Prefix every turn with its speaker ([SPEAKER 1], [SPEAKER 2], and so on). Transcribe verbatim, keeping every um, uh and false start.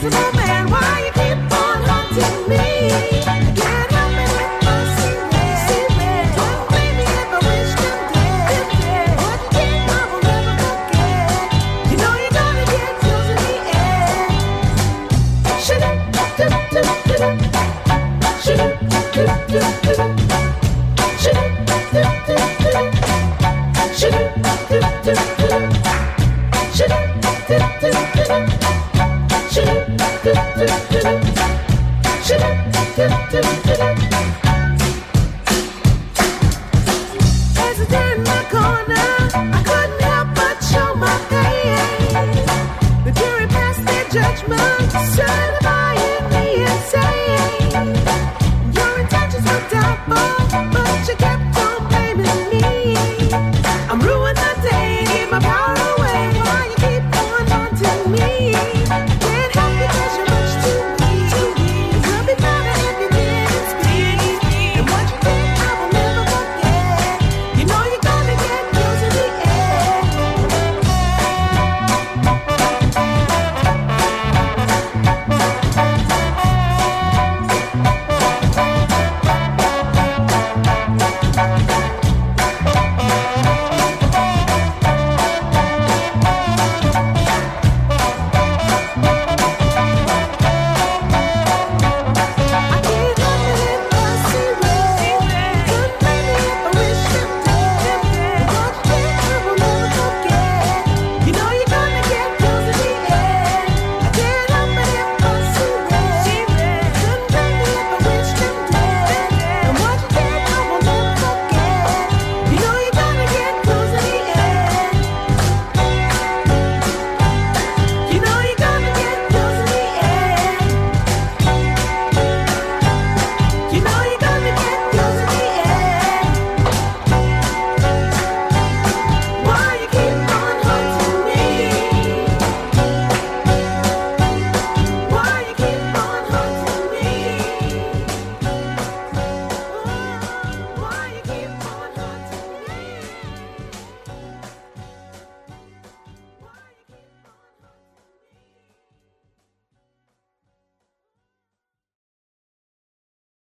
[SPEAKER 1] respectable man, why you keep on haunting me? I can't help it if I see red. See red. Don't blame me if I wish them dead. dead. What you did, I will never forget. You know you're gonna get close in the end. Should do do do do. Should do do do do. Should do do do. Should do do do. Should do do do. Should do do do. Should do do do. Hesitant in my corner, I couldn't help but show my pain. The jury passed their judgment, certified.